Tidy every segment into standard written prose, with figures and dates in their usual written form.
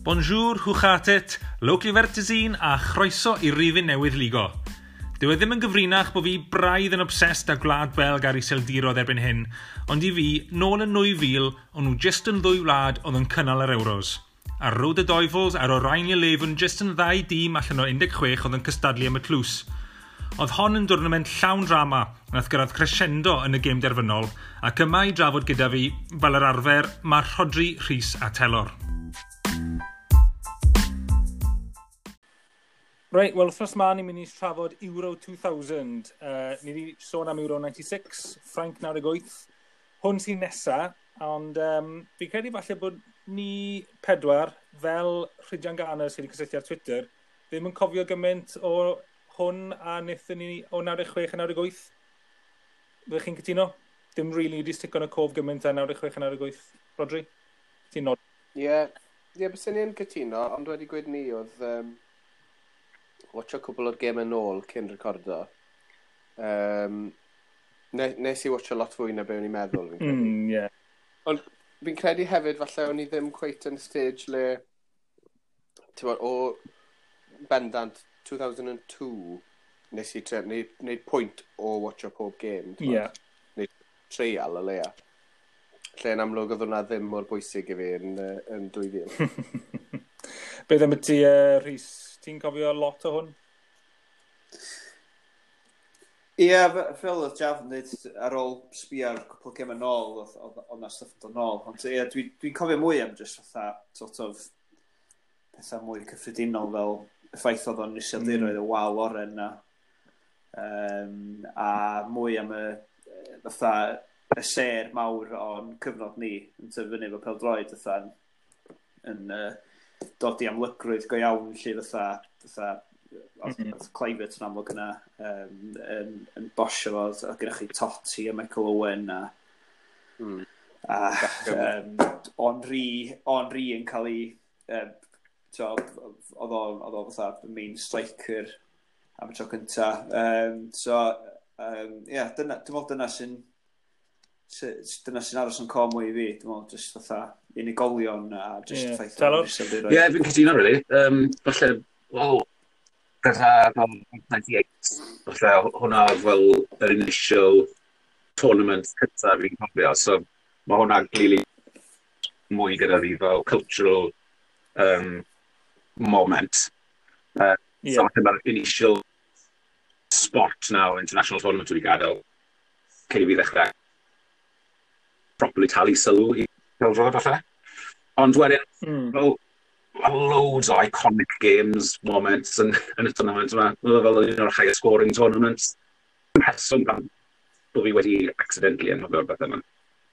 Bonjour, hwchatet, Loki Vertizine a chroeso i rifin newydd ligo. Dyw e ddim yn gyfrinach bod fi braidd yn obsessed â gwlad Belg ar iseldirodd erbyn hyn, ond I fi, nôl yn 2000, o'n nhw jyst yn ddwy wlad oedd yn cynnal yr Euros. A'r Road y Doifls a'r Oranje Leven jyst yn ddau dîm allan o 16 oedd yn cystadlu am y tlws. Oedd hon yn dwrnament llawn drama, nath gyrraedd crescendo yn y gêm derfynol, ac yma I drafod gyda fi, fel yr arfer, mae Rhodri, Rhys a Telor. Right, wel, wrthnos ma ni'n mynd I trafod Euro 2000. Ni wedi sôn am Euro 96, Ffrainc 98. Hwn sy'n nesa, ond fi'n credu falle bod ni pedwar, fel Rhydian Garner sydd wedi cysylltu ar Twitter, ddim yn cofio gymaint o hwn a wnaethon ni o 96 a 98. Fyddech chi'n cytuno? Dim really wedi stick on y cof gymaint a 96 a 98. Rodri? Ti'n nod? Ie, bys ni'n cytuno, ond wedi gweud ni oedd watcho cwbl o'r gêm yn ôl cyn recordo. Nes I watcho lot fwy na be o'n i'n meddwl. Yeah. Ond fi'n credu hefyd falle o'n I ddim cweit yn stage le o bendant 2002 nes I neud pwynt o watcho pob gêm. Neud treial o leia. Lle yn amlwg oedd hwnna ddim mor bwysig I fi yn 2000. Beth am y ti, Rhys? Ti'n cofio lot o hwn? Ie, fel oedd Jaf yn dweud ar ôl sbio'r cwpl gêm yn ôl, oedd na stuff yn dod nôl. Ond ie, dwi'n cofio mwy am just fatha, sort of, pethau mwy cyffredinol fel y ffaith oedd o'n iseldiroedd y wal oren na. A mwy am fatha, y ser mawr o'n cyfnod ni, yn tyfu efo pêl-droed, fatha, yn dod I amlygrwydd go iawn lle fatha Clivett yn amlwg yna yn bosio fo, a gyda chi Totti a Michael Owen a Henry yn cael ei oedd o fatha main striker am y tro cynta. Dwi'n meddwl dyna sy'n aros yn com mwy I fi. Dwi'n meddwl just fatha unigolion a just ffaith Telor? Ie, fi'n cytuno really. Falle, wel, gyda 98, falle hwnna fel yr initial tournament cyntaf fi'n cofio, so mae hwnna glili mwy gyda fi fel cultural moment. So falle mae'r initial sport now, international tournament wedi gadael, cyn I fi ddechrau properly talu sylw I pêl-droed falle. Ond wedyn, loads o iconic games, moments yn y tournament yma. Fel un o'r higher scoring tournaments. Rheswm gan bod fi wedi accidentally anghofio'r beth yma.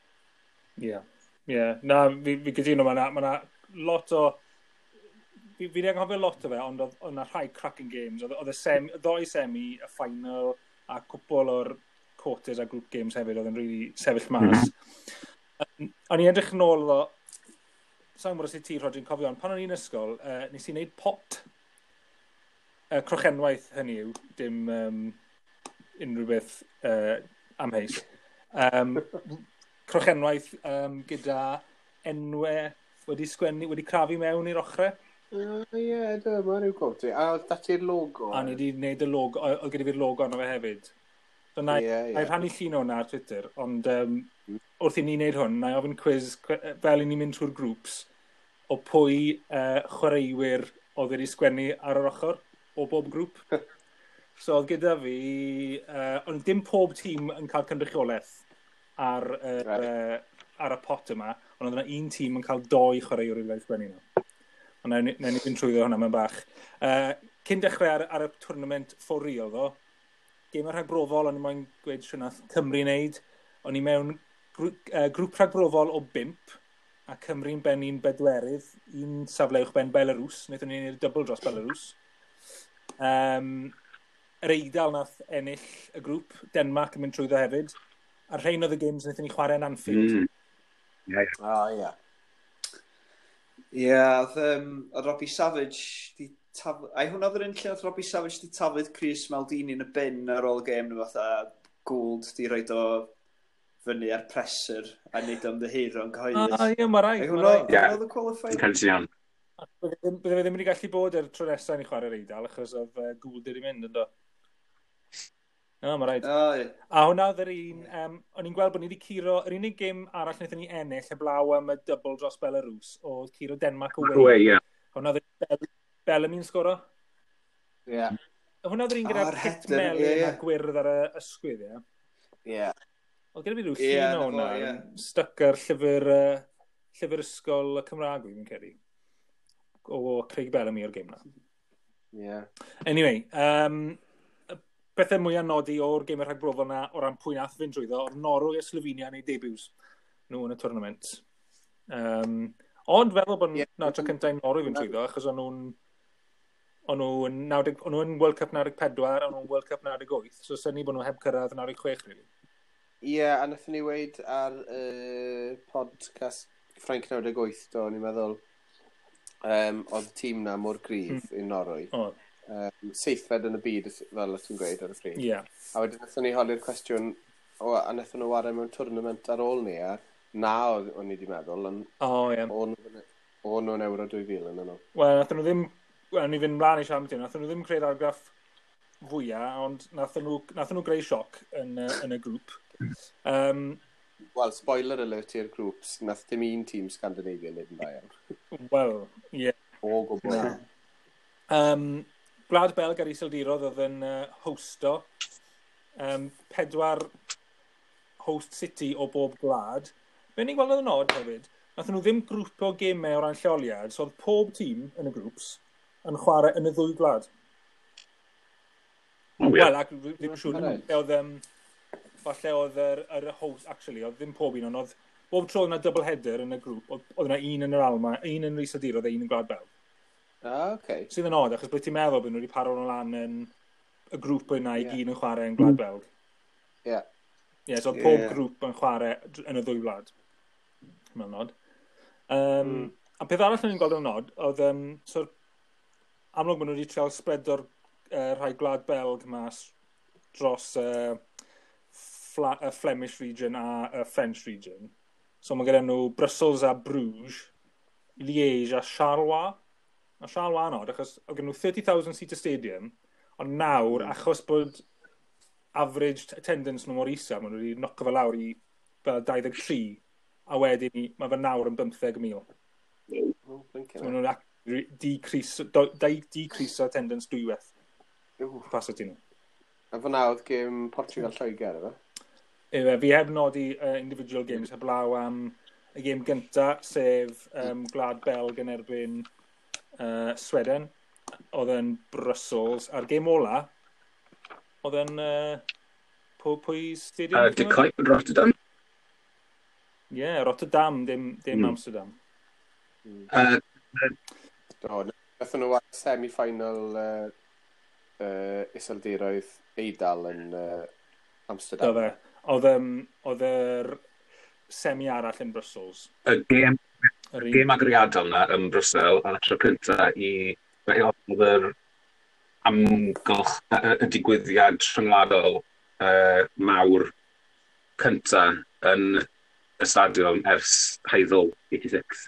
Ie. Na, fi gyda'n ma' lot o... Fi wedi anghofio lot o fe, ond oedd yna rhai cracking games. Oedd y ddoi semi, y final, a cwpl o'r quarters a group games hefyd, oedd yn really sefyll mas. O'n I edrych yn ôl o, sa'n mwyn os I ti, Rodri'n cofio, ond pan o'n i'n ysgol, nes I wneud pot. Crochenwaith hynny yw, dim unrhyw beth amheus. Crochenwaith gyda enwau wedi crafu mewn i'r ochrau. Ie, dyma rhyw gwrdd ti. A dati'r logo? A ni wedi gwneud y logo, oedd gyda fi'r logo yno fe hefyd. So na I rhannu llun hwnna ar Twitter, ond wrth I ni wneud hwn, na I ofyn quiz fel I ni'n mynd trwy'r grŵps o pwy chwaraewyr oedd wedi sgwennu ar yr ochr o bob grŵp. So oedd gyda fi, ond dim pob tîm yn cael cynrychiolaeth ar y pot yma, ond oedd yna un tîm yn cael 2 chwaraewyr wedi sgwennu nhw. Ond na ni fynd trwyddo hwnna mewn bach. Cyn dechrau ar y tournament for real ddo, gêm ar rhagbrofol, o'n I moyn gweud sy'n nath Cymru wneud. O'n I mewn grŵp rhagbrofol o 5, a Cymru'n benni'n bedwerydd, un safle uwch ben Belarus, wnaethon ni'n double dros Belarus. Yr Eidal nath ennill y grŵp, Denmark yn mynd trwyddo hefyd. A rhain oedd y games wnaethon ni chwarae yn Anfield. Ie. Ie, oedd Robbie Savage ai hwnna oedd yr un lle oedd Robbie Savage di tafod Chris Maldini yn y bin ar ôl y gêm nhw fatha Gould di roed o fyny ar presser a neud o'n ddyhiro yn cyhoeddus. Ie, mae rai. Hwnna oedd y qualifying. Cael ti'n iawn. Bydde fe ddim wedi gallu bod yr tro nesaf ni chwarae'r Eidal, achos oedd Gould wedi mynd yn do. No, mae rhaid. A hwnna oedd yr un, o'n i'n gweld bod ni wedi curo, yr unig gêm arall wnaethon ni ennill heblaw am y double dros Belarus, oedd curo Denmark away. Hwnna oedd Bellamy yn sgoro. Ie. Hwnna oedd yr un gyda'r pit melyn a gwyrdd ar y ysgwydd, ie? Ie. Oedd gyda fi rhyw llun o hwnna, stuck ar llyfr ysgol y Cymraeg, fi'n credu. O Craig Bellamy o'r gêm na. Ie. Anyway, bethau mwy anodi o'r gêm y rhagbrofol na o ran pwy nath fynd drwyddo, o'r Norway a Slovenia neu debuts nhw yn y tournament. Ond feddwl bod na tro cyntaf Norway fynd drwyddo, achos o'n nhw'n World Cup 94, o'n nhw'n World Cup 98, so syni bod nhw heb cyrraedd 96, really. Ie, a nathon ni weid ar podcast Ffrainc 98, do, ni'n meddwl, oedd y tîm na mor gryf i Norway. Seithfed yn y byd, fel ydych chi'n gweud ar y pryd. Yeah. A wedyn nathon ni holi'r cwestiwn, a nathon nhw wario mewn tournament ar ôl ni, a na o'n i wedi meddwl, o'n nhw'n Euro 2000 yn nhw. Wel, nathon nhw ddim, ni fynd mlaen i siarad am nathon nhw ddim creu'r argraff fwyaf, ond nathon nhw greu sioc yn y grŵp. Wel, spoiler alert i'r grŵps, nath dim un tîm Scandinavian nid yn dda iawn. Wel, ie. O gwbl. Gwlad Belg ar Iseldirodd oedd yn hosto. 4 host city o bob gwlad. Be ni'n gweld yn oed hefyd, nath nhw ddim grŵp o gemau o ran lleoliad, so oedd pob tîm yn y grŵps yn chwarae yn y 2 gwlad. Wel, ac ddim siŵr, falle oedd yr host, actually, oedd ddim pob un, ond oedd bob tro yna double header yn y grŵp, oedd yna un yn yr Alma, un yn Iseldirodd a un yn Gwlad Belg. Okay. Sydd yn oed, achos bod ti'n meddwl bod nhw wedi paro nhw lan yn y grŵp yna i gyd yn chwarae yn Gwlad Belg. Ie. Ie, so pob grŵp yn chwarae yn y 2 wlad. Mae'n nod. A peth arall ni'n gweld yn nod, oedd so, amlwg bod nhw wedi treol spreado'r rhai Gwlad Belg mas dros Flemish region a French region. So mae gyda nhw Brussels a Bruges, Liège a Charleroi. A Charleroi anod, achos oedd gen nhw 30,000 seat stadium, ond nawr, achos bod average attendance nhw mor isa, maen nhw wedi nocio fel lawr i fel 23, a wedyn mae fe nawr yn 15,000. So maen nhw'n decrease attendance dwywaith. Capacity nhw. A fyna oedd gym Portugal Lloegr, efo? Fi heb nodi individual games heblaw am y gêm gynta, sef Gwlad Belg yn erbyn Sweden, oedd yn Brussels, a'r gêm ola, oedd yn pwy stadium? De Kuip yn Rotterdam? Ie, Rotterdam, dim Amsterdam. Nathon nhw semi-final Iseldiroedd Eidal yn Amsterdam. Oedd yr semi arall yn Brussels. Y gêm agoriadol na yn Brussel, a tro cyntaf oedd yr amgylch y digwyddiad rhyngwladol mawr cyntaf yn y stadiwm ers Heidel 86.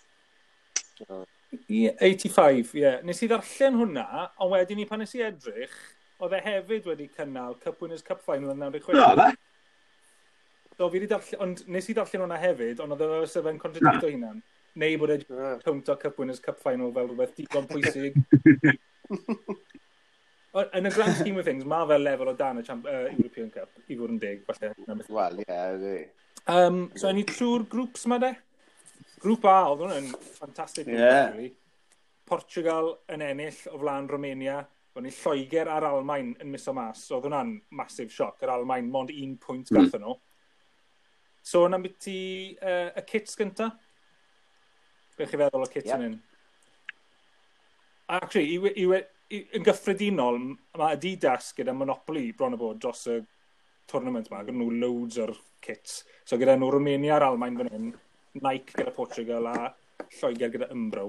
85, ie. Nes i ddarllen hwnna, ond wedyn pan nes i edrych, oedd e hefyd wedi cynnal Cup Winners' Cup Final yn 96. No, fe? So, ond nes i darllen hwnna hefyd, ond oedd e sef yn contradicto hynna. Neu bod e pwnto Cup Winners' Cup Final fel rhywbeth digon pwysig. Yn y grand scheme of things, mae fel lefel o dan y European Cup, i fod yn deg, falle. Wel, ie. So, ni trwy'r grŵps yma, de? Grŵp A, oedd hwnna'n ffantastig. Ie. Portugal yn ennill o flaen Romania. Oedd ni Lloegr a'r Almain yn miso mas. So, oedd hwnna'n massive shock. Yr Almain, mond 1 pwynt gatho nhw. So, yna'n byd ti y kits gynta? Be chi feddwl o kits yn hyn? Actually, yn gyffredinol, mae Adidas gyda Monopoly bron o bod dros y tournament yma. Gyda nhw loads o'r kits. So, gyda nhw Romania a'r Almain fan hyn. Nike gyda Portugal a Lloegr gyda Umbro.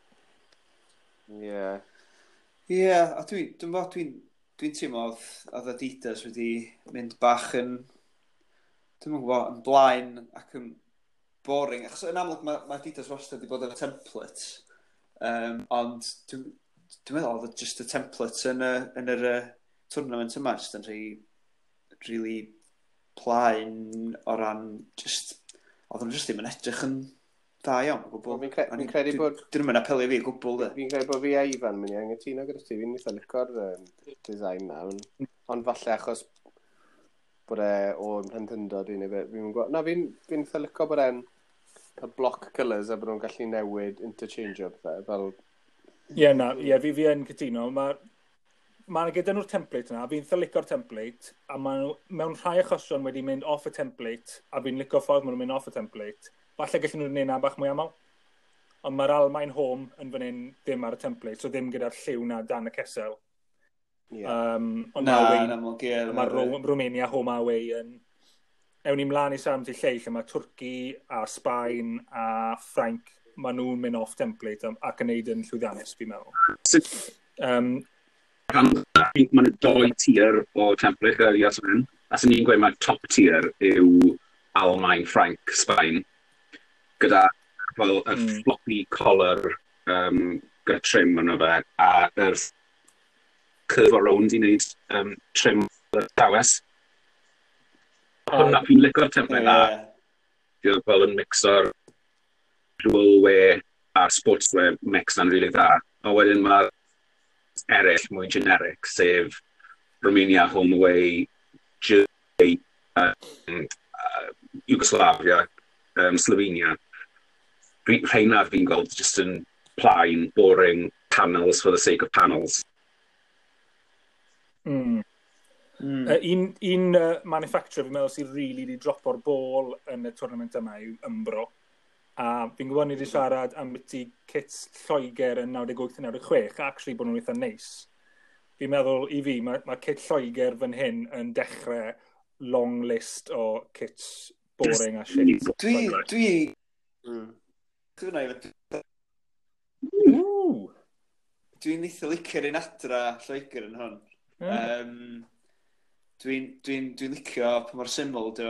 Ie. Ie, a dwi'n teimlo oedd Adidas wedi mynd bach yn, dwi'n gwybod, yn blaen ac yn boring. Achos yn amlwg mae Adidas wastad wedi bod yn y templates Ond dwi'n meddwl oedd just y template yn yr tournament yma just yn really plaen o ran oedd yn just ddim yn edrych yn da iawn o gwbl. Fi'n credu bod... Dyn nhw'n apelu fi gwbl, de. Fi'n credu bod fi a Ifan mynd i angytuno gyda ti. Fi'n eitha licor design na. Ond falle achos bod o'n hyntyndod i neu beth. Fi'n eitha licor bod e'n block colours a bod nhw'n gallu newid interchange o bethau. Fi yn cytuno. Mae gyda nhw'r template yna, fi'n eitha licor template, a mewn rhai achosion wedi mynd off y template, a fi'n licor ffordd maen nhw'n mynd off y template. Falle gallen nhw'n neud na bach mwy aml. Ond mae'r Almaen home yn fan hyn ddim ar y template, so ddim gyda'r lliw na dan y cesel. Mae Romania home away yn... Ewn ni mlaen i Sam ti lleill, lle mae Twrci a Sbaen a Ffrainc, maen nhw'n mynd off template ac yn neud yn llwyddiannus, fi'n meddwl. Mae'n 2 tier o template gyda'r Iasmin. As yn ni'n gweud mae top tier yw Almaen, Ffrainc, Sbaen. Gyda fel y floppy collar gyda trim yn fe, a yr curve around i wneud trim y dawes. Hwna, fi'n licor template na. Fi'n fel yn mixo'r dual wear a sportswear mix na'n rili dda. A wedyn mae eraill mwy generic, sef Romania, home away, Germany, Yugoslavia, Slovenia. Rheina fi'n gweld just yn plain, boring panels for the sake of panels. Un manufacturer fi'n meddwl sy'n really di dropo'r bôl yn y tournament yma yw Umbro. A fi'n gwybod ni wedi siarad am byti kits Lloegr yn 98-96, actually bod nhw'n eitha neis. Fi'n meddwl i fi, mae kit Lloegr fan hyn yn dechrau long list o kits boring a shit. Dwi'n eitha licio'r un adra Lloegr yn hwn. Dwi'n licio pa mor syml dy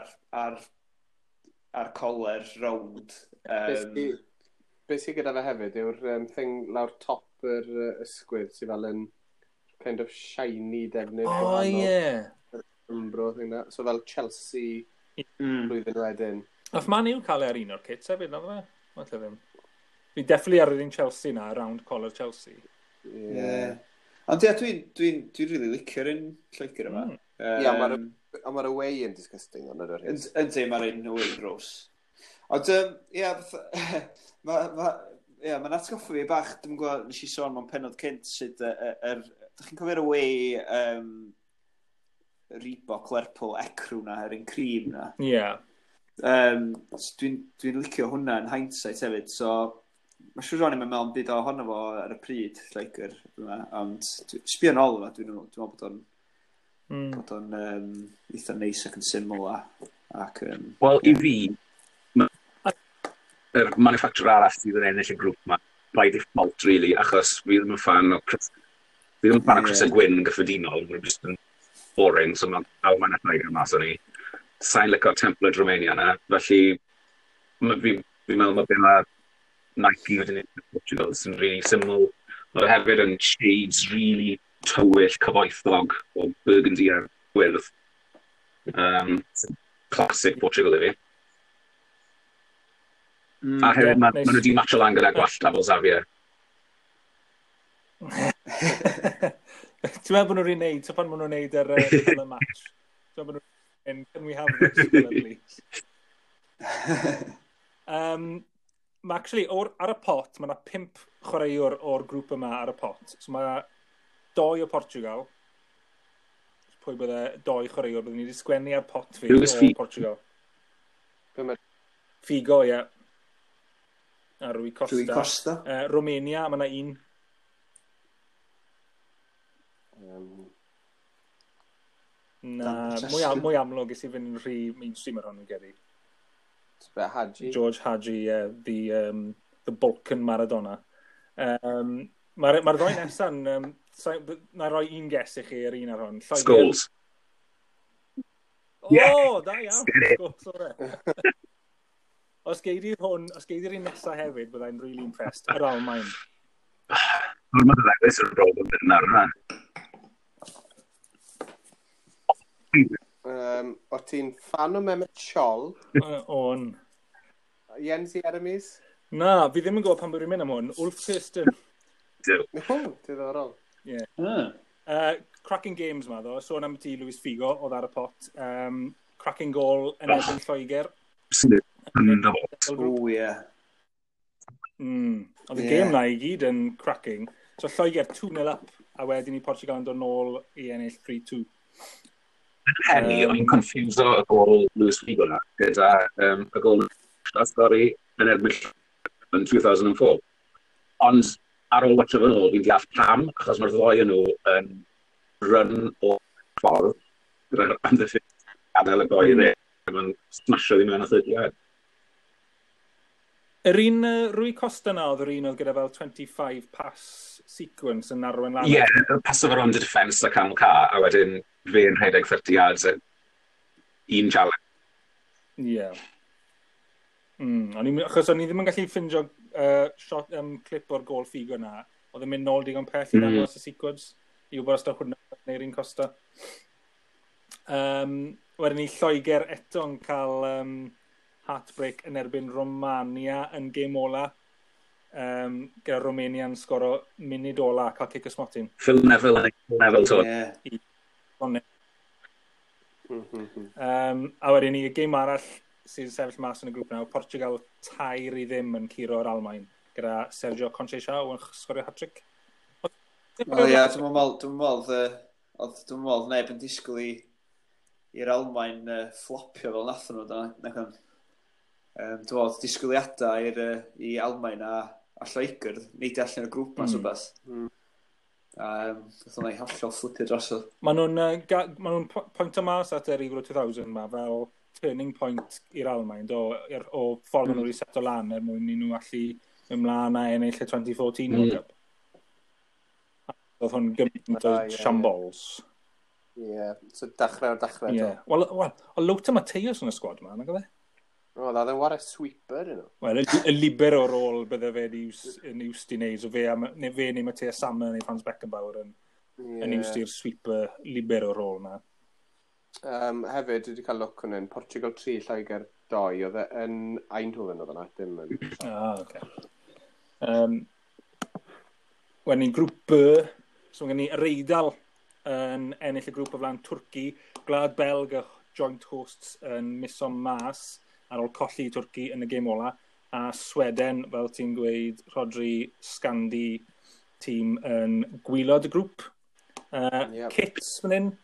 ar coler round. Be sy'n gyda fe hefyd yw'r thing lawr top yr ysgwydd sy'n fel yn kind of shiny defnydd. Umbro thing na. So fel Chelsea blwyddyn wedyn. Nath Man U cael ar un o'r kits hefyd, na fe? Falle ddim. Fi definitely ar yr un Chelsea na, round collar Chelsea. Ond dwi'n really licio'r un Lloegr yma. Mae'r away yn disgusting ond yr hyn. Yndi, mae'r un away gross. Ond, mae'n atgoffa fi bach, dwi'n gwybod, nes i sôn mewn penod cynt sydd, ydych chi'n cofio'r away Reebok Lerpwl Ecrw na, yr un cream na? Dwi'n licio hwnna yn hindsight hefyd, so mae siwr o'n i'n meddwl byd o honno fo ar y pryd, Lloegr, ond sbio yn ôl yma, dwi'n meddwl bod o'n eitha neis ac yn syml ac... Wel, i fi, yr manufacturer arall sydd yn ennill y grŵp yma, by default, really, achos fi ddim yn fan o Chris a Gwyn yn gyffredinol, mae'n just yn boring, so mae'n Almaen a Lloegr mas o'n i. Sa'n licor template Romania yna, felly fi'n meddwl mae bydd Nike wedyn i'n Portugal sy'n really syml. Mae hefyd yn shades really tywyll cyfoethog o burgundy a gwyrdd. Classic Portugal i fi. A hefyd mae nhw wedi matcho lan gyda gwallt lefel Xavier. Ti'n meddwl bod nhw'n rhaid, so pan maen nhw'n neud yr match? So maen nhw'n can we have this colour, please? Actually, ar y pot, mae yna 5 chwaraewr o'r grŵp yma ar y pot. So mae 2 o Portugal. Pwy bydde 2 chwaraewr byddwn ni wedi sgwennu ar pot fi o Portugal. Figo, ie. A Rui Costa. Romania, mae yna 1. Mwy amlwg ys i fynd yn rhy mainstream ar hwn yn geri. George Hadji, the Balkan Maradona. Mae'r ddoi nesa'n... na roi un ges i chi ar un ar hwn. Scholes. Da iawn. Scholes, ore. os geidi'r un nesaf hefyd, byddai'n really impressed. Yr Almain. Mae'n ddewis yr rôl yn bydd nawr, yna. O ti'n fan o Mehmet Scholl? On. Jens Jeremies? Na, fi ddim yn gwybod pan bydd rwy'n mynd am hwn. Ulf Kirsten. Diddorol. Cracking games ma ddo. Sôn am ti Luis Figo, oedd ar y pot. Cracking goal yn erbyn Lloegr. O, ie. Oedd y game na i gyd yn cracking. So Lloegr 2-0 up, a wedyn i Portugal yn dod nôl i ennill 3-2. Henny, o'n i'n confused o y gol Luis Figo na, gyda y gol stori yn erbyn yn 2004. Ond ar ôl watch of ôl, fi'n deall pam, achos mae'r ddoi yn nhw yn run o ffordd, gyda'r amddiffyn adael y goi dde, mae'n smasho ddim yn y 30. Yr un Rui Costa na oedd yr un oedd gyda fel 25 pass sequence yn arwen lan. Ie, pass over on the defence a camel car, a wedyn fe yn rhedeg 30 yards un challenge. Ie. Achos o'n i ddim yn gallu ffindio clip o'r gol Figo na, oedd yn mynd nôl digon pell i ddangos y sequence, i wybod os da hwnna neu'r un Costa. Wedyn ni Lloegr eto'n cael heartbreak yn erbyn Romania yn gêm ola. Gyda Romania'n sgoro munud ola, cael cic ysmotyn. Phil Neville to. A wedyn ni, y gêm arall sy'n sefyll mas yn y grŵp nawr, Portugal 3-0 yn curo'r Almain, gyda Sergio Conceição yn sgorio hat-trick. Ie, dwi'n meddwl neb yn disgwyl i'r Almain flopio fel nath nhw. Dwi'n meddwl disgwyliadau i Almain a Lloegr, nid allan y grŵp mas o beth. Dwi'n meddwl hollol flipio drosodd. Maen nhw'n pwynt o mas at yr Euro 2000 ma fel turning point i'r Almain o ffordd nhw'n reset o lan mwyn i nhw allu ymlaen a ennill y 2014 World Cup. Oedd hwn gymaint o shambles. Ie, so dechrau. Wel, o Lota Mateus yn y sgwad yma, nag oedd e? O, dda dde'n wario sweeper, you know. Wel, y liber o'r ôl bydde fe yn iwst i neud, so fe neu Mateus Sammer neu Franz Beckenbauer yn iwst i'r sweeper liber o'r ôl yma. Hefyd, dwi wedi cael look hwnnw, Portugal 3, Lloegr 2, oedd e yn Eindhoven oedd yna, dim yn... Wedyn ni grŵp B, so gen ni yr Eidal yn ennill y grŵp o flaen Twrci, Gwlad Belg a joint hosts yn misom mas ar ôl colli Twrci yn y gêm ola, a Sweden, fel ti'n gweud, Rodri Scandi tîm yn gwylod y grŵp. Kits fan hyn?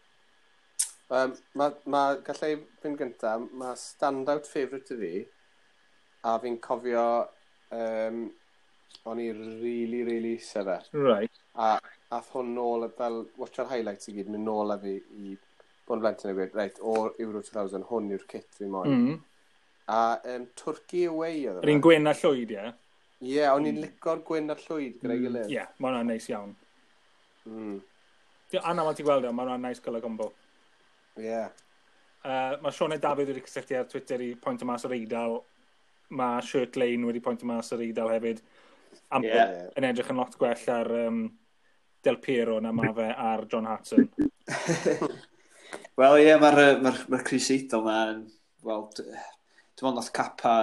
Mae gallai fynd gyntaf, mae standout favourite i fi, a fi'n cofio o'n i really sefer. Right. A ath hwn nôl, fel watch ar highlights i gyd, mynd nôl a fi i bod yn blentyn a gweud, reit, o'r Euro 2000, hwn yw'r kit fi moyn. A Twrci away oedd yma. Yr un gwyn a llwyd, ie? Ie, o'n i'n lico'r gwyn a llwyd gyda'i gilydd. Ie, mae hwnna'n neis iawn. Anna, mae ti'n gweld mae hwnna'n neis colour combo. Ie. Mae Sione David wedi cysylltu ar Twitter i pwynt o mas o'r Eidal. Mae Shirt Lane wedi pwynt o mas o'r Eidal hefyd. Yn edrych yn lot gwell ar Del Piero na ma fe ar John Hartson. Wel, ie, mae'r Chris Eidal na, wel, dwi'n meddwl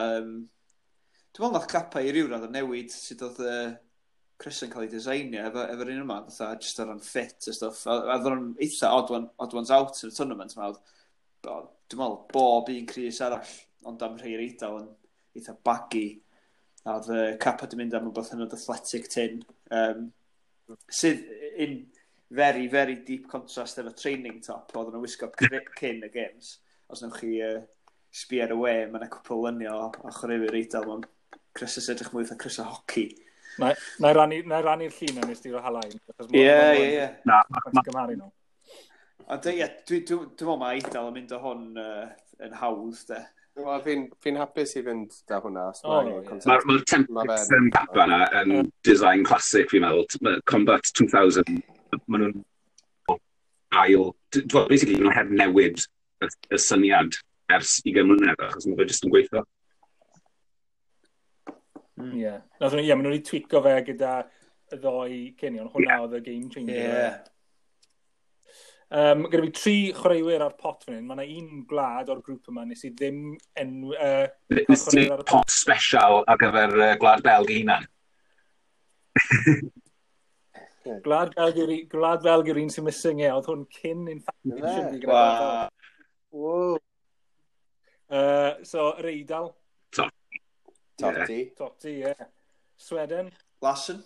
nath capa i ryw radd o newid sydd oedd Chris yn cael ei designio efo'r un yma, just ar ran fit a stuff. A oedd o'n eitha odd one's out yn y tournament yma. Dwi'n meddwl bob un Chris arall, ond am rhai'r Eidal yn eitha baggy. A oedd capa di mynd am rhywbeth yn athletic tin. Sydd in very, very deep contrast efo training top, oedd yn wisgo cyn y games. Os newch chi sbi ar y we, mae'n e cwpl lynio o chwaraewyr Eidal, mae'n Chris yn edrych mwy eitha Chris o hoci. Na rannu'r llun yn ystod o halain. Ie. Na, mae'n gymharu nhw. Ond ie, dwi'n meddwl mae Eidal yn mynd o hwn yn hawdd, de. Wel, fi'n hapus i fynd da hwnna. Mae'r templates yn capa yna yn design classic, fi'n meddwl. Combat 2000, maen nhw'n ail... Basically, maen nhw heb newid y syniad ers 20 mlynedd, achos maen nhw jyst yn gweithio. Ie. Maen nhw wedi twico fe gyda y ddoi cyn ond hwnna oedd y game changer. Gyda fi 3 chwaraewyr ar pot fan hyn. Mae yna un gwlad o'r grŵp yma nes i ddim Nes i pot special ar gyfer Gwlad Belg i hunan. Gwlad Belg yw'r un sy'n missing e. Oedd hwn cyn infatuation. Wow. So, yr Eidal. Totti, ie. Sweden. Lassen.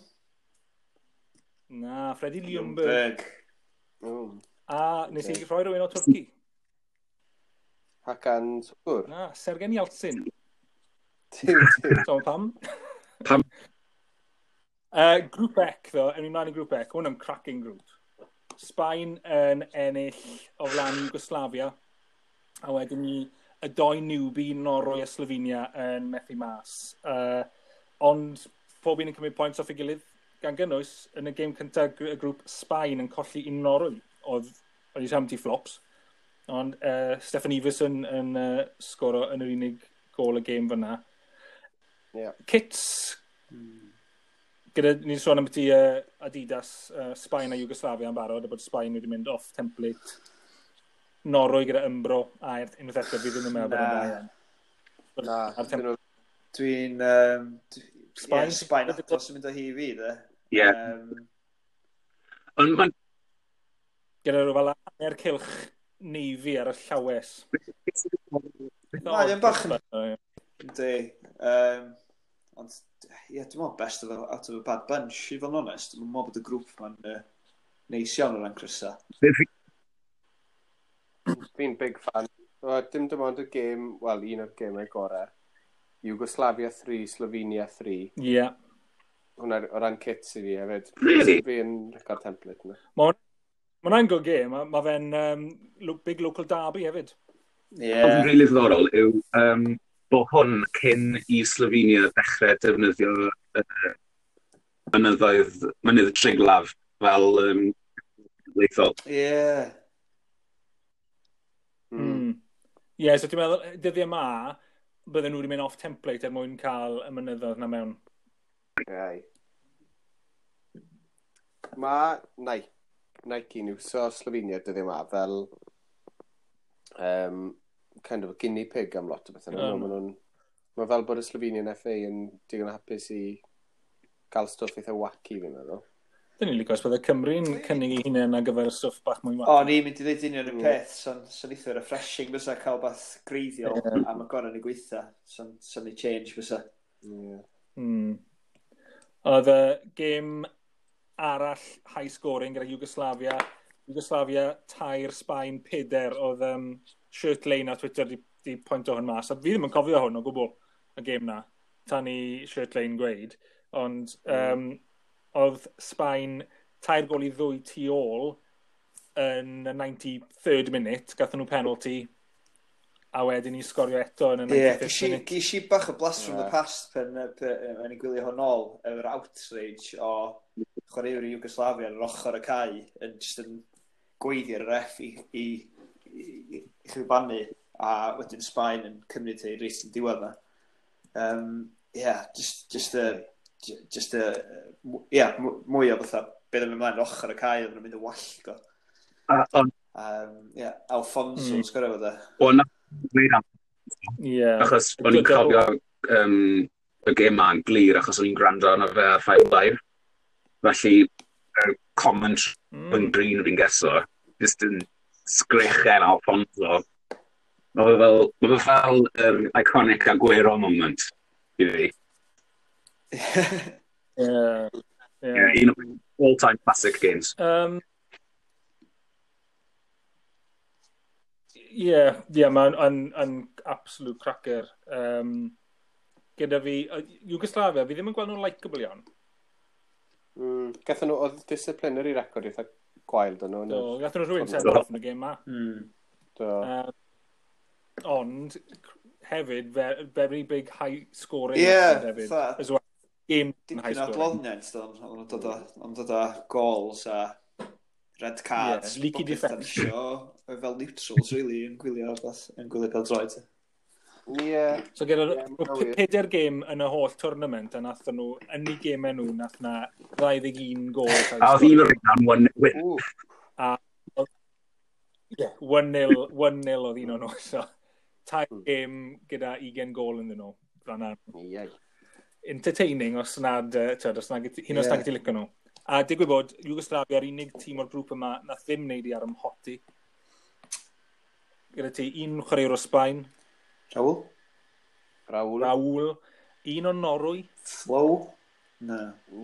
Na, Freddie Ljungberg. A nes i rhoi rhywun o Twrci. Hakan Sugur. Na, Sergen Yaltsin. So, pam? Grŵp Ec, ddo. Yn ymlaen i grŵp Ec. Hwn yn cracking grŵp. Sbaen yn ennill o flan Yugoslavia. A wedyn ni y 2 newbie Norwy a Slovenia yn methu mas. Ond pob un yn cymryd points off ei gilydd gan gynnwys yn y gêm cyntaf y grŵp Sbaen yn colli i Norwy. Oedd wedi empty flops. Ond Stefan Iverson yn sgoro yn yr unig gol y gêm fyna. Kits. Gyda ni'n sôn am beth i Adidas, Sbaen a Yugoslavia yn barod, a bod Sbaen wedi mynd off template. Norwy gyda Umbro a unwaith eto fydd yn ymwneud yn dda. Dwi'n... Sbaen atos yn mynd o hi fi, dde. Ie. Ond mae'n... Gyda rhyw fel aner cilch neifi ar y llawes. Mae'n bach yn... Ynddi. Ond, dwi'n meddwl best out of a bad bunch, i fod yn onest. Dwi'n meddwl bod y grŵp ma'n neis iawn o ran crysa. Fi'n big fan. Dim dim ond y gêm, wel, un o'r gemau gorau. Yugoslavia 3, Slovenia 3. Ie. Hwna o ran kits i fi hefyd. Really? Fi'n record template yna. Mae'n good game. Mae fe'n big local derby hefyd. Ie. Ond yn rili ddiddorol yw bod hwn cyn i Slovenia dechrau defnyddio mynydd Triglav fel leithol. Ie. Ie, so ti'n meddwl, dyddiau yma, bydden nhw wedi mynd off template er mwyn cael y mynyddoedd na mewn. Ie. Nike yn iwso Slovenia dyddiau yma fel kind of a guinea pig am lot o beth yna. Mae fel bod y Slovenian FA yn digon hapus i gael stwff eitha wacky fi'n meddwl. Dyn ni'n licio os bydde Cymru'n cynnig ei hunain ar gyfer y stwff bach mwy wacky. O, ni'n mynd i ddweud union y peth, so'n eitha refreshing fysa cael bath greiddiol am y gorau ni gweitha. So'n ni change fysa. Oedd y gêm arall high scoring gyda Yugoslavia 3, Sbaen 4. Oedd Shirt Lane a Twitter di pwyntio hwn mas. A fi ddim yn cofio hwn o gwbl, y gêm na. Tan i Shirt Lane gweud. Ond oedd Sbaen 3 gol i 2 tu ôl yn y 93rd minute. Gathen nhw penalty. A wedyn ni sgorio eto yn y 95th minute. Ges i bach o blast from the past pen i gwylio hwn ôl efo'r outrage o chwaraewr i Yugoslavia yn yr ochr y cae yn gweiddi'r ref i chwibanu a wedyn Sbaen yn cymryd ei reis yn diwedd na. Mwy o fatha beth yn ymlaen ochr y cae oedd yn mynd y wallgo. Alfonso sgorio fo dde. Achos o'n i'n cofio y gêm ma'n glir achos o'n i'n gwrando arno fe ar 5 Live. Felly, commentary yn green fi'n geso, just yn sgrechen Alfonso. Mae fe fel iconic Aguero moment, i fi. Un o'r all-time classic games. Mae'n absolute cracker. Gyda fi, Yugoslavia, fi ddim yn gweld nhw'n likeable iawn. Gathen nhw, oedd disciplinary record eitha gwael dyn nhw. Gathen nhw rhywun send off yn y gêm ma. Ond, hefyd, very big high scoring. As well. Game high scoring. Ond dod o goals a red cards. Leaky defence. Fel neutrals, really, yn gwylio pel droed. So gyda 4 gêm yn y holl tournament, a nath nhw, yn ei gemau nhw, nath na 21 gol. A oedd un o'r rhan 1-win. A 1-0 oedd un o'n nhw. So, 2 gêm gyda 20 gol yn nhw. Entertaining os nad hyn os nad gyti licio nhw. A digwydd bod, Yugoslavia ar unig tîm o'r grŵp yma nath ddim wneud i ar ymhoti. Gyda ti un chwaraewr o Sbaen. Raul. Un o Norwy. Flow? Na.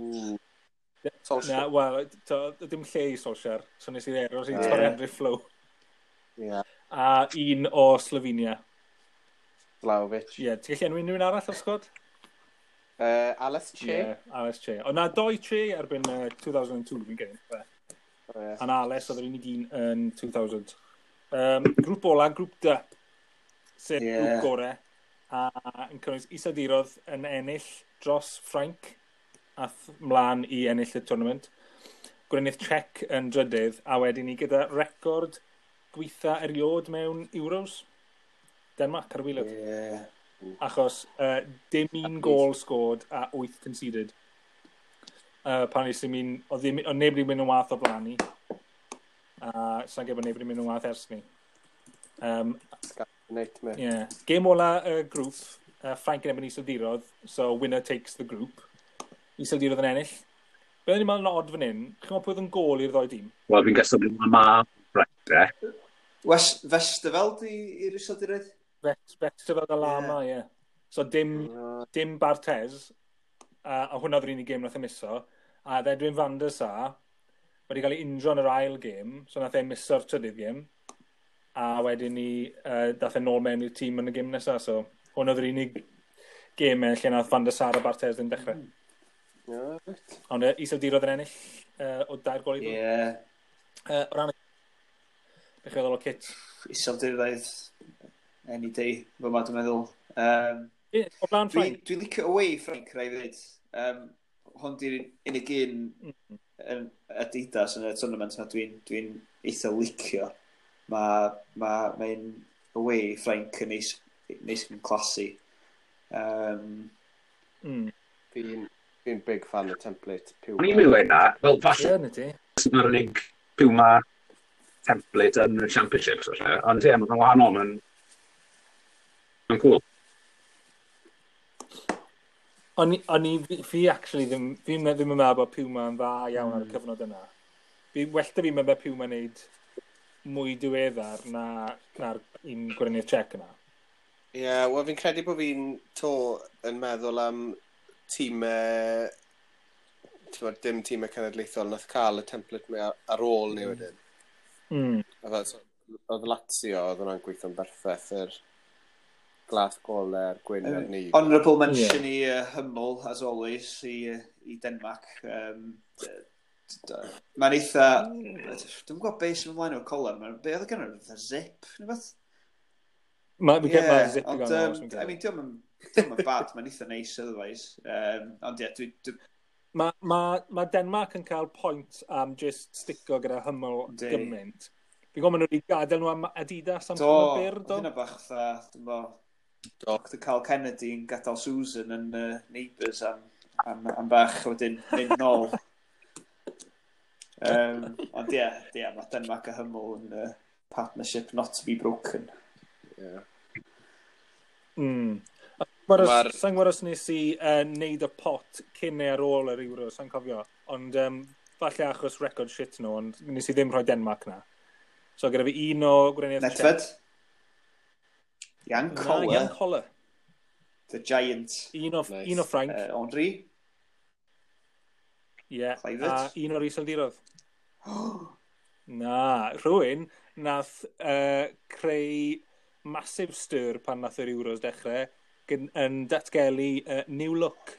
Na, wel, dim lle i Solskjaer. So nes i dderos i torri Andrew Flow. A un o Slovenia. Vlahovic. Ti'n gallu enw unrhyw un arall o sgwad? Alice Che. Alice Che. O na 2 Che erbyn 2002, fi'n gynnu. A'n Alice oedd yr unig un yn 2000. Grŵp ola, grŵp D. Sef grŵp gore. A yn cynnwys Iseldirodd yn ennill dros Ffrainc ath mlaen i ennill y tournament. Gwrynnydd Czech yn drydydd, a wedyn ni gyda record gweitha eriod mewn Euros. Denmark ar y wylod. Achos dim un gol scored a 8 conceded. Pan nes i mi'n... Oedd neb wedi mynd yn wath o blaen ni. A sa'n gwybod neb wedi mynd yn wath ers ni. Game ola grŵp, Ffrainc yn ebyn Iseldirodd, so winner takes the group. Iseldirodd yn ennill. Be oedd ni'n meddwl yn odd fan hyn? Chi'n meddwl pwy oedd yn gol i'r ddoi dîm? Wel, fi'n gystal yn ma Ffrainc, Vesterveld i'r Iseldirodd? Vesterveld a Lama, ie. So dim Barthez, a hwnna oedd yr unig gêm nath e miso, a Edwin van der Sar wedi cael ei injo yn yr ail gêm, so nath e miso'r trydydd gêm, a wedyn ni dath e nôl mewn i'r tîm yn y gêm nesaf, so hwnna oedd yr unig gêm lle nath van der Sar a Barthez ddim dechrau. Ond Iseldirodd yn ennill o 2 gol i ddod. O ran beth oedd o kit? Iseldirodd any day, fy ma dwi'n meddwl. O blaen Ffrainc? Dwi'n licio away Ffrainc, rai ddweud. Hwn di'r unig un yn Adidas yn y tournament na dwi'n eitha licio. Mae'n away Ffrainc yn neis yn clasu. Fi'n big fan o template Puma. O'n i'n mynd yna, fel falle mae'r unig Puma template yn y Championships, ond ie, mae'n wahanol, mae'n cool. Fi actually ddim yn meddwl bod Puma yn dda iawn ar y cyfnod yna. Wellta fi'n meddwl Puma wneud mwy diweddar na'r un gwrynnydd Czech yna. Wel fi'n credu bod fi'n yn meddwl am tîmau, dim tîmau cenedlaethol, nath cael y template me ar ôl ni wedyn. Oedd Lazio, oedd hwnna'n gweithio'n berffaith, yr glas goler, gwyn ar ni. Honourable mention i Hummel, as always, i Denmark. Mae'n eitha... Dwi'n gwybod beth sy'n ymlaen o'r colar, be oedd gen o'r zip, neu beth? Mae'n zip i gan oes. Diolch yn bad, mae'n eitha neis otherwise. Ond ie, Mae Denmark yn cael pwynt am just stico gyda Hummel gymaint. Fi'n gwybod maen nhw wedi gadael nhw am Adidas am hwnnw byr, do? Hynna bach dda, dwi'n bo. Dr Carl Kennedy yn gadael Susan yn Neighbours am bach wedyn mynd nôl. Ond ie, mae Denmark a Hummel yn partnership not to be broken. Sa'n gwybod os nes i neud y pot cyn neu ar ôl yr Euros, sa'n cofio. Ond falle achos record shit nhw, ond nes i ddim rhoi Denmark na. So gyda fi un o gwrynedd... Netfed? Jan Koller. The Giant. Un o Ffrainc. Henri? Ie, a un o'r Iseldirodd. Na, rhywun nath creu massive stir pan nath yr Euros dechrau yn datgelu New Look.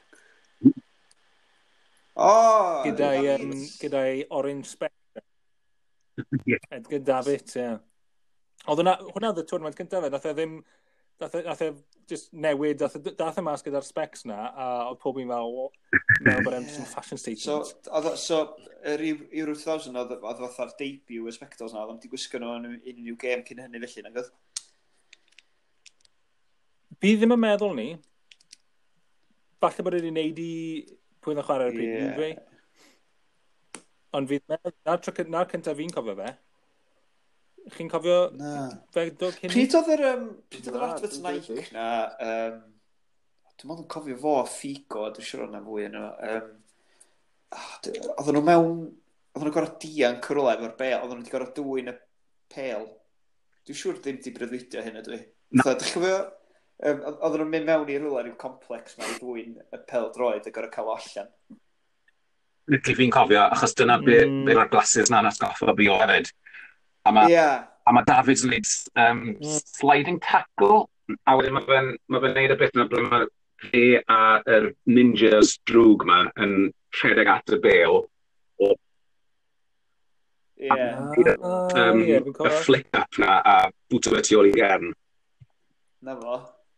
Gyda'i orange spec. Edgar Davitt, ie. Hwna oedd y tournament cyntaf fe, nath e just newid, dath e mas gyda'r specs na, a oedd pob un fel, meddwl bod e'n some fashion statement. So, yr Euro 2000 oedd fatha'r debut y spectacles na, oedd am di gwisgo nhw yn unrhyw gêm cyn hynny felly, nag oedd? Fi ddim yn meddwl ni. Falle bod wedi wneud i pwy yn y chwarae ar y pryd, Juve. Ond fi'n meddwl, na'r cyntaf fi'n cofio fe. Chi'n cofio... Na. Pryd oedd yr advert Nike na... Dwi'n meddwl yn cofio fo Figo, dwi'n siŵr o'na fwy yno. Oedden nhw mewn... Oedden nhw'n gorau dian cyrwle efo'r bel. Oedden nhw wedi gorau dwy'n y pel. Dwi'n siŵr ddim di breuddwydio hyn ydw i. Dwi'n cofio... Oedden nhw'n mynd mewn i rhywle rhyw complex ma i dwy'n y pel droed a gorau cael o allan. Nid fi'n cofio, achos dyna be'r glasses na'n atgoffa fi o hefyd. A mae David's wneud sliding tackle, a wedyn mae fe'n neud y bit yna ble mae fe a yr ninjas drwg ma yn rhedeg at y bel o y flick-up na a bwto fe tu ôl i gefn. Na fo.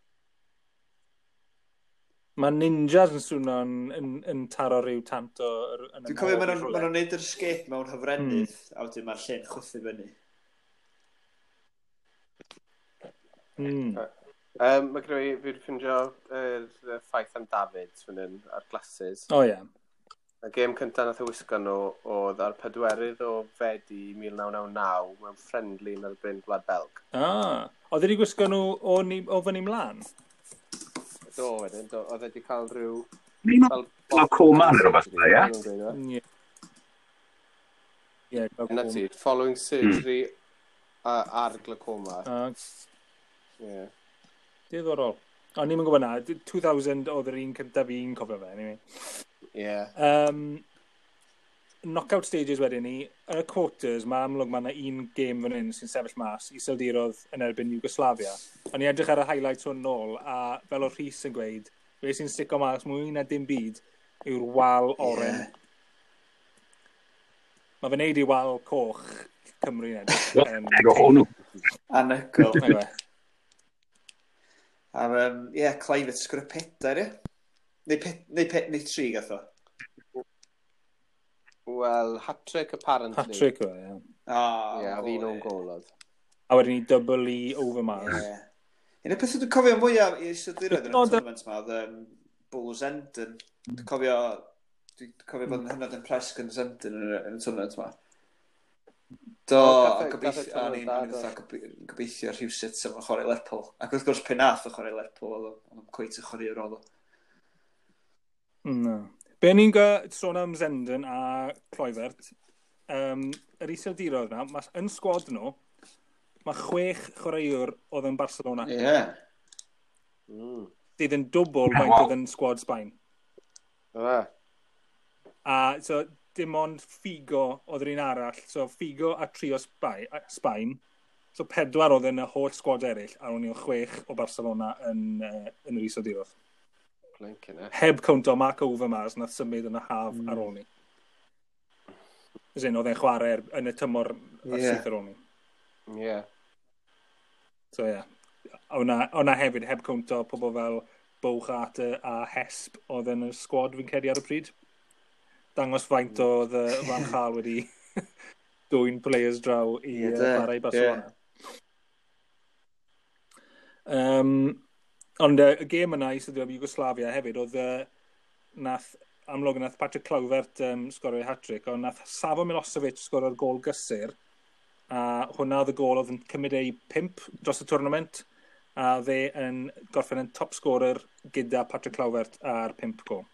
Mae ninjas yn swno yn taro rhyw tant o... Dwi'n cofio maen nhw'n neud yr escape mewn hyfrennydd, a wedyn mae'r llyn chwthu fyny. Mae gyda fi wedi ffindio y ffaith am Davids fan hyn ar glasses. O ie. Y gêm cyntaf nath o wisgo nhw oedd ar 4 o Fedi 1999 mewn friendly yn erbyn Gwlad Belg. Oedd wedi gwisgo nhw o fyny mlaen? Do, wedyn. Oedd wedi cael rhyw... Fel Coman neu rhywbeth, ie? Ie. Yna ti, following surgery ar glaucoma. Ie. Diddorol. O'n ni'n gwybod na, 2000 oedd yr un cyntaf fi'n cofio fe, anyway. Ie. Knockout stages wedyn ni, yn y quarters, mae amlwg mae yna un game fan hyn sy'n sefyll mas, Iseldirodd yn erbyn Yugoslavia. O'n i edrych ar y highlights hwn nôl, a fel o Rhys yn gweud, fe sy'n stico mas mwy na dim byd yw'r wal oren. Mae fe wneud i wal coch Cymru edrych. Ego hwnnw. Anygol. Clive sgwr y 4, ie? Neu 3 gath o? Wel, hat-trick apparently. Hat-trick o, ie. Ie, fi nhw'n golod. A wedyn ni double i Overmars. Un o'r peth dwi'n cofio mwyaf i Iseldiroedd yn y tournament ma, oedd Bull Zenden. Dwi'n cofio bod yn hynod yn pres gan Zenden yn y tournament ma. Gobeithio rhywsut sef yn chwarae Lerpwl. Ac wrth gwrs pen nath o chwarae Lerpwl, oedd o'n cweit y chwarae ar ôl o. No. Be ni'n sôn am Zenden a Cloivert, yr Iseldiroedd yna, yn sgwad nhw, mae 6 chwaraewr oedd yn Barcelona. Ie. Dydd yn dwbl faint oedd yn sgwad Sbaen. A so, dim ond Figo oedd yr un arall. So, Figo a 3 o Sbaen. So, 4 oedd yn y holl sgwad eraill, a o'n i'n 6 o Barcelona yn yr Iseldiroedd. Heb cwnt o Mark Overmars nath symud yn y haf ar ôl ni. Oedd e'n chwarae yn y tymor syth ar ôl ni. Ie. So ie. O'na hefyd heb cwnt o pobl fel Bowchat a Hesp oedd yn y sgwad fi'n cedi ar y pryd. Dangos faint oedd Van Gaal wedi dwy'n players draw i chwarae Barcelona. Ond y gêm yna i sydd Yugoslavia hefyd, oedd amlwg nath Patrick Kluivert sgorio hat-trick, ond nath Savo Milosevic sgorio'r gol gysur, a hwnna oedd y gol oedd yn cymryd ei 5 dros y tournament, a fe yn gorffen yn top scorer gyda Patrick Kluivert ar 5 gol.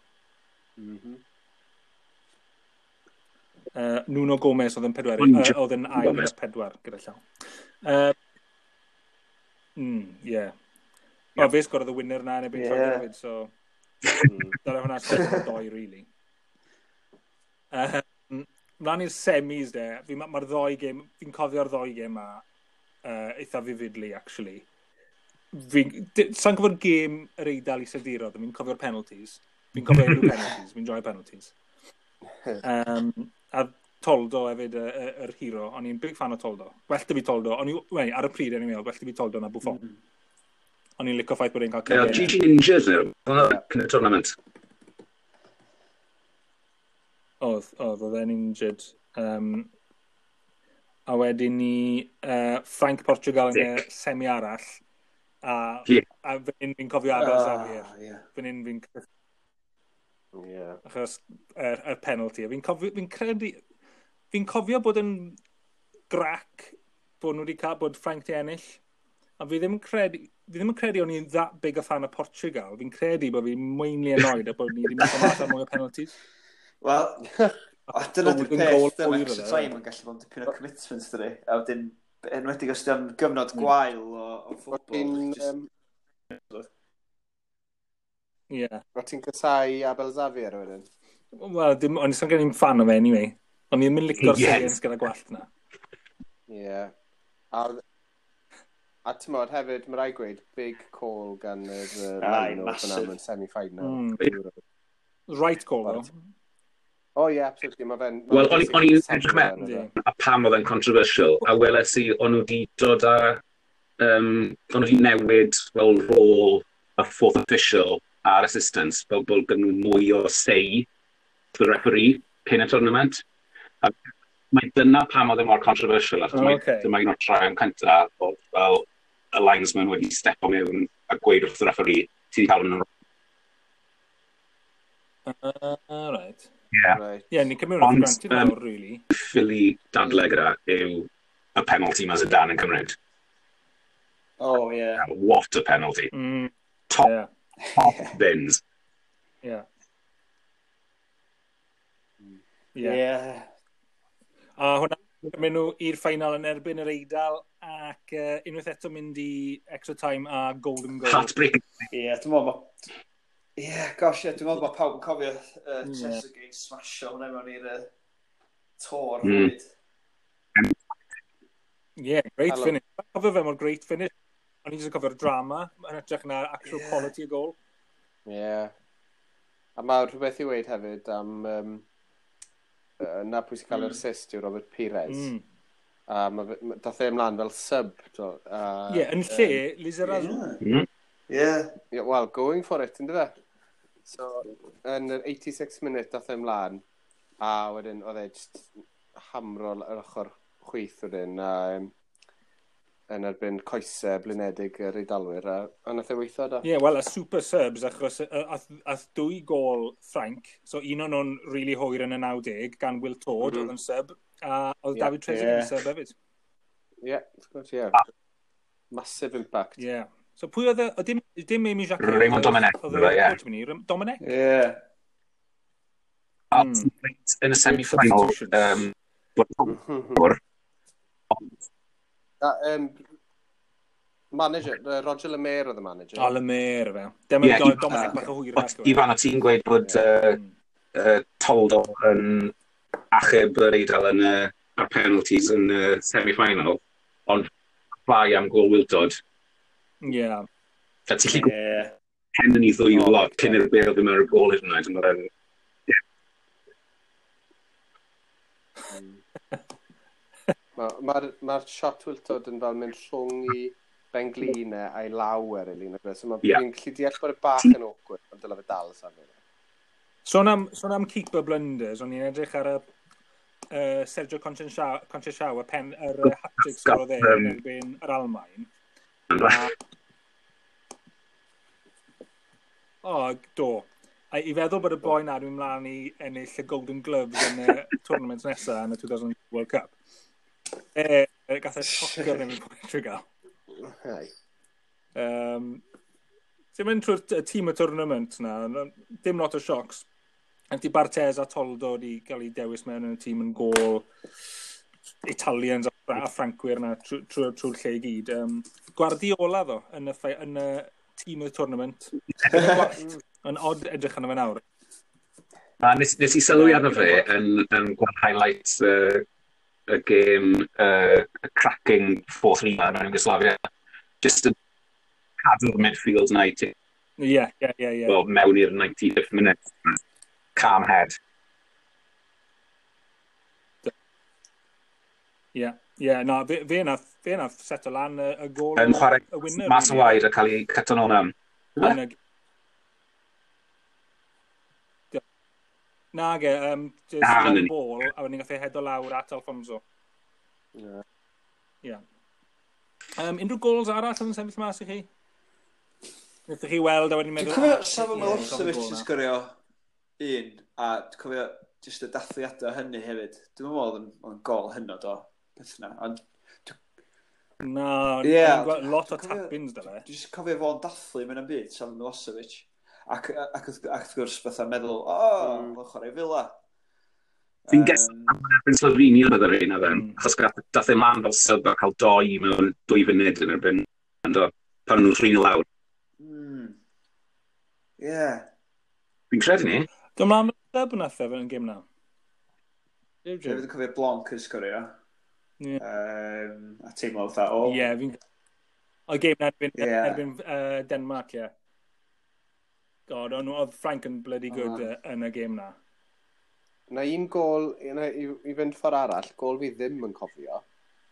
Nuno Gomes oedd yn 4, oedd yn ail 4 gyda llaw. Ie. O, fe sgorodd y winner na yn ebyn Lloegr hefyd, so... Dyna hwnna sgorodd 2, really. Mlaen i'r semis, mae'r ddoi gêm... Fi'n cofio'r ddoi gêm ma eitha vividly, actually. Sa'n cofio'r gêm yr Eidal i Iseldiroedd, fi'n cofio'r penalties. Fi'n cofio unrhyw penalties, fi'n joio penalties. A Toldo hefyd, yr hero, o'n i'n big fan o Toldo. Gwellta fi Toldo, ar y pryd yn ymwneud, gwellta fi Toldo na Buffon. O'n i'n licio ffaith bod e'n cael cyfle. GG Ninjas yn y tournament. Oedd e'n injured. A wedyn ni Frank Portugal yn y semi arall. A fi'n cofio Abel Xavier. Fi'n achos y penalty. Fi'n cofio bod yn grac bod nhw wedi cael bod Frank di ennill. A fi ddim yn credu o'n i'n that big a fan o Portugal. Fi'n credu bod fi'n mwynhau annoyed a bod ni wedi mynd mas ar mwy o penalties. Wel, dyna di'r peth, dyna extra time yn gallu bod yn dipyn o commitment dyri. A wedyn, enwedig os ydy'n gyfnod gwael o ffwtbol. O ti'n casau Abel Xavier wedyn? Wel, ond i'n gen i'n fan o fe anyway. Ond i'n mynd licio'r seiens gyda gwallt na. A ti'n modd hefyd, mae rai gweud big call gan yr Lino fan yn semi-final. Right call, though. Absolutely. Wel, o'n i'n edrych mewn a pam oedd e'n controversial, a weles i o'n nhw wedi dod â, o'n nhw wedi newid fel rôl y fourth official a'r assistants, fel bod gen nhw mwy o say for the referee cyn y tournament. A mae dyna pam oedd e mor controversial, achos dyma un o'r trai yn cynta, o fel y linesman wedi stepo mewn a gweud wrth y referee, ti wedi cael yn right. Ni'n cymryd o'r granted nawr, really. Ffili dadle gyda yw y penalty mae Zidane yn cymryd. What a penalty. Top bins. A hwnna, mynd nhw i'r ffainal yn erbyn yr Eidal ac unwaith eto mynd i extra time a golden goal. Heartbreaking. Dwi'n meddwl dwi'n meddwl bod pawb yn cofio Chelsea game smasho hwnna mewn i'r tor. Great finish. Cofio fe mor great finish. Ond i'n cofio'r drama, yn edrych na actual quality o goal. A mae rhywbeth i weid hefyd am na pwysig cael yr assist yw Robert Pires. A dath e ymlaen fel sub. Yn lle, Lizarazu. Well, going for it, ynddo fe? So, yn yr 86 minute dath e ymlaen, a wedyn oedd e just hamro yr ochr chwyth wedyn, yn erbyn coesau blinedig yr Eidalwyr, a nath e weithio da. Wel, y super subs, achos ath 2 gol Frank, so un o'n nhw'n really hwyr yn y 90, gan Will Todd oedd yn sub, a oedd David Trezeguet yn sub hefyd. Of course, massive impact. So pwy oedd e, dim Amy Jacques? Raymond Domenech. Domenech? In y semi-final, manager, Roger Lemaire oedd y manager. Lemaire fe. Domenech bach o hwyr. Ifan, o ti'n gweud bod Toldo yn achub yr Eidal yn y penalties yn y semi-final, ond bai am gol Wiltord. A ti'n lli pen yn ei ddwy lot cyn i'r bel ddim ar y gol hyd yn oed. Mae'r shot Wiltord yn fel mynd rhwng i Benglin a'i lawer i lun. So mae'n gallu deall bod y bach yn awkward, ond dyle fe dal safle. Sôn am keeper blunders, o'n i'n edrych ar y Sergio Conceição, yr hat-trick sy'n oedd yn erbyn yr Almaen. Do. A i feddwl bod y boi na dwi'n mlaen i ennill y Golden Gloves yn y tournament nesaf yn y 2000 World Cup. Gath e soccer yn y Portugal. Ti'n mynd trwy'r tîm y tournament na, dim lot o siocs. Anti Barthez a Toldo wedi cael ei dewis mewn yn y tîm yn gol Italians a Francwyr na trwy'r lle i gyd. Guardiola ddo yn y tîm y tournament. Yn odd edrych yn y fe nawr. Nes i sylwi arno fe yn gweld highlights y game cracking 4-3 mewn Yugoslavia. Just yn cadw'r midfield na i ti. Well, mewn i'r 95th minute. Calm head. Fe nath seto lan y gol. Yn chwarae mas o waed a cael ei cyton o'n am. Nage, just ball, a wedyn ni'n gallu hedo lawr at Alfonso. Unrhyw gols arall yn sefyll mas i chi? Nid chi weld a wedyn meddwl... Dwi'n cofio Safon Milosevic yn sgorio un, a dwi'n cofio jyst y dathliadau hynny hefyd. Dwi'n meddwl o'n gol hynod o beth yna. Na, lot o tap-ins da fe. Dwi'n just cofio fo'n dathlu mewn am byd, Safon Milosevic. Ac wrth gwrs bethau meddwl, fo'n chwarae Villa. Fi'n ges am erbyn Slovenia bydd yr un oedd yn, achos dath e man fel sylb a cael 2 mewn 2 funud yn erbyn pan nhw'n 3-0 lawr. Ie. Fi'n credu ni. Dwi'n meddwl sylb yn atho yn gym na. Dwi'n cofio Blanc yn sgorio. A teimlo fatha, Ie, fi'n... O gym na erbyn Denmark, ie. God, oedd Frank yn bloody good yn y gym na. Na un gol, i fynd ffordd arall, gol fi ddim yn cofio.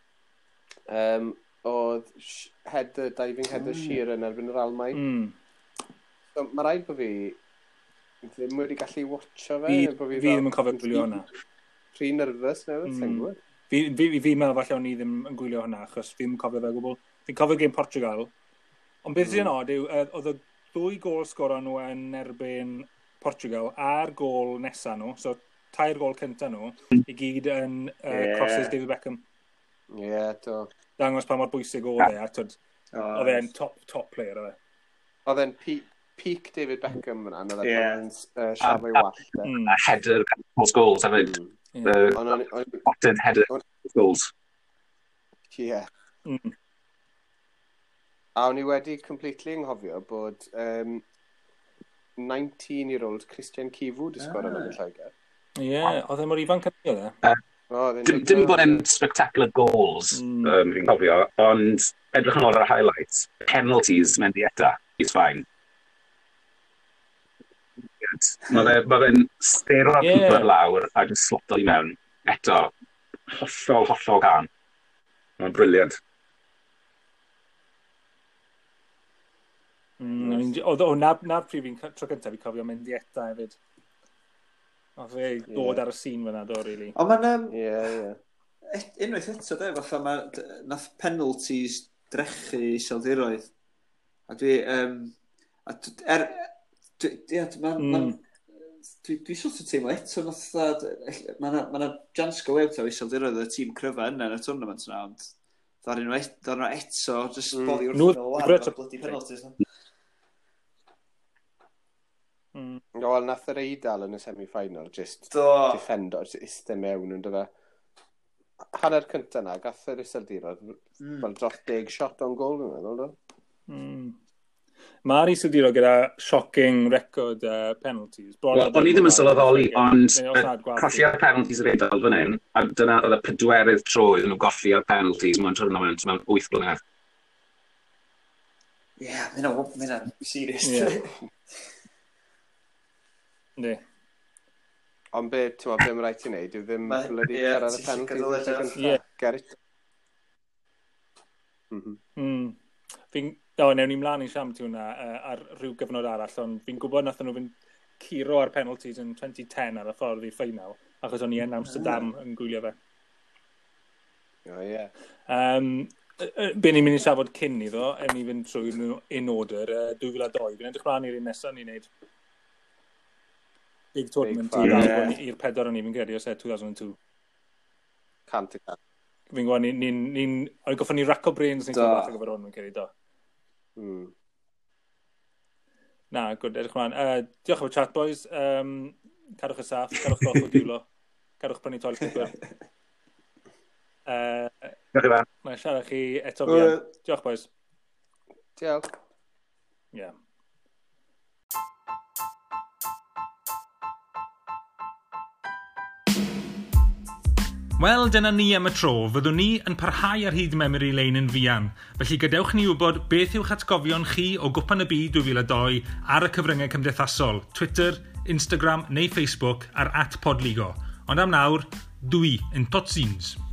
Oedd diving header Sheeran erbyn yr Almain. So, mae rhaid bod fi ddim wedi gallu watcho fe. Fi ddim yn cofio gwylio hwnna. Rhy nervous newydd, Fi meddwl falle o'n i ddim yn gwylio hwnna, achos fi ddim yn cofio fe gwbl. Fi'n cofio game Portugal. Ond beth sy'n od yw, oedd y 2 gol sgorio nhw yn erbyn Portugal a'r gol nesa nhw, so 3 gol cynta nhw, i gyd yn crosses David Beckham. Ie, do. Dangos pa mor bwysig oedd e, oedd e'n top player o fe. Oedd e'n peak David Beckham fyna, oedd e'n siafau wall. A header post goals hefyd. Botted header post goals. Ie. A o'n i wedi completely ynghofio bod 19-year-old Christian Kivu di sgorio yn y Lloegr. Ie, oedd e mor ifanc yn oedd e? Dim bod e'n spectacular goals, fi'n cofio, ond edrych yn ôl ar y highlights, penalties Mendieta, he's fine. Mae fe'n stero'r cwpr lawr a just sloto i mewn. Eto, hollol gan. Mae'n briliant. Na pryd fi'n tro cyntaf fi'n cofio Mendieta hefyd. O fe dod ar y sîn fyna do, really. O, mae'n... Unwaith eto, de, fatha nath penalties drechu Iseldiroedd. A dwi... Dwi sort of teimlo eto, mae yna jans go out o Iseldiroedd y tîm cryfa yna yn y tournament yna, ond ddarin nhw eto, just boddi wrth yn y lan o'r bloody penalties na. Wel, nath yr Eidal yn y semi-final just defendo, iste mewn yn dyfa. Hanner cynta na, gath yr Iseldiroedd fel dros 10 shot o'n gol yn meddwl, do? Mae'r Iseldiroedd gyda shocking record penalties. O'n i ddim yn sylweddoli, ond colli'r penalties yr Eidal fan hyn, a dyna oedd y 4ydd tro iddyn nhw golli'r penalties mewn tournament mewn 8 blynedd. Ie, mae'n serious. Ynddi. Ond be mae'n rhaid i wneud, yw ddim blydi cyrraedd y penalties. Ie. Gerrit. Newn ni mlaen i siam ti hwnna ar rhyw gyfnod arall, ond fi'n gwybod nath nhw fynd curo ar penalties yn 2010 ar y ffordd i ffeinal, achos o'n i yn Amsterdam yn gwylio fe. O, ie. Be ni'n mynd i safod cyn iddo, ni fynd trwy in order 2002. Fi'n edrych mlaen i'r un nesaf ni'n neud. Big tournament i'r 4 o'n ni fi'n credu os 2002. Cant. Fi'n gwybod, ni'n goffon ni raco brains ni'n gwybod bach o gyfer hwn fi'n credu, do. Na, gwrdd, edrych mlaen. Diolch am y chat, boys. Cadwch y saff, cadwch goch o diwlo. Cadwch prynu toilet paper. Diolch i fan. Mae'n siarad chi eto fian. Diolch, boys. Diolch. Ie. Wel, dyna ni am y tro. Fyddwn ni yn parhau ar hyd memory lane yn fuan. Felly gadewch ni wybod beth yw'ch atgofion chi o Gwpan y Byd 2002 ar y cyfryngau cymdeithasol, Twitter, Instagram neu Facebook ar @podligo. Ond am nawr, dwi yn tot scenes.